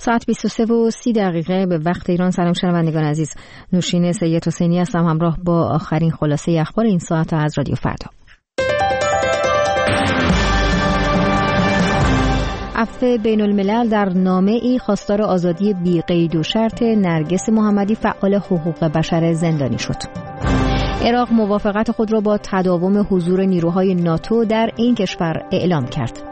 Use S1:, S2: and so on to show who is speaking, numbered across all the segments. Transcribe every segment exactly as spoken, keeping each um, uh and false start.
S1: ساعت بیست و سه و سی دقیقه به وقت ایران. سلام شنوندگان عزیز، نوشین سید حسینی هستم همراه با آخرین خلاصه اخبار این ساعت از رادیو فردا. عفو بین الملل در نامه ای خواستار آزادی بی قید و شرط نرگس محمدی فعال حقوق بشر زندانی شد. عراق موافقت خود را با تداوم حضور نیروهای ناتو در این کشور اعلام کرد.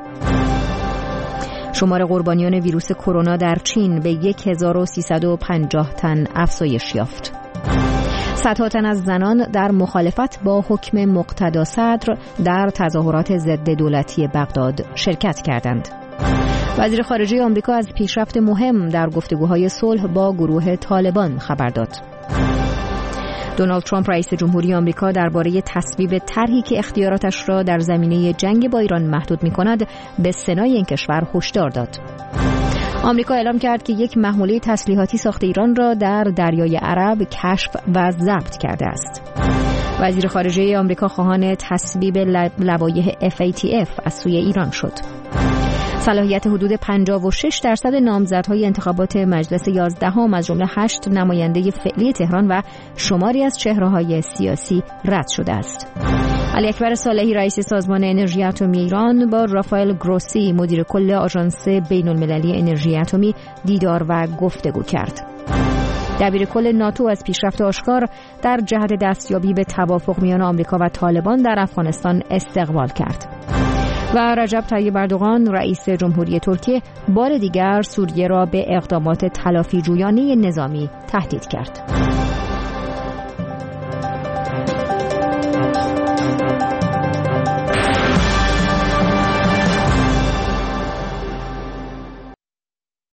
S1: شمار قربانیان ویروس کرونا در چین به یک هزار و سیصد و پنجاه تن افزایش یافت. صدها تن از زنان در مخالفت با حکم مقتدا صدر در تظاهرات ضد دولتی بغداد شرکت کردند. وزیر خارجه آمریکا از پیشرفت مهم در گفتگوهای صلح با گروه طالبان خبر داد. دونالد ترامپ رئیس جمهوری آمریکا درباره تصویب طرحی که اختیاراتش را در زمینه جنگ با ایران محدود می‌کند به سنای این کشور هشدار داد. آمریکا اعلام کرد که یک محموله تسلیحاتی ساخت ایران را در دریای عرب کشف و ضبط کرده است. وزیر خارجه آمریکا خواهان تصویب لوایح اف ای تی اف از سوی ایران شد. صلاحیت حدود پنجاه و شش درصد نامزدهای انتخابات مجلس یازدهم از جمله هشت نماینده فعلی تهران و شماری از چهره‌های سیاسی رد شده است. علی اکبر صالحی رئیس سازمان انرژی اتمی ایران با رافائل گروسی مدیر کل آژانس بین‌المللی انرژی اتمی دیدار و گفتگو کرد. دبیر کل ناتو از پیشرفت آشکار در جهت دستیابی به توافق میان آمریکا و طالبان در افغانستان استقبال کرد. و رجب طیب اردوغان رئیس جمهوری ترکیه بار دیگر سوریه را به اقدامات تلافی جویانه نظامی تهدید کرد.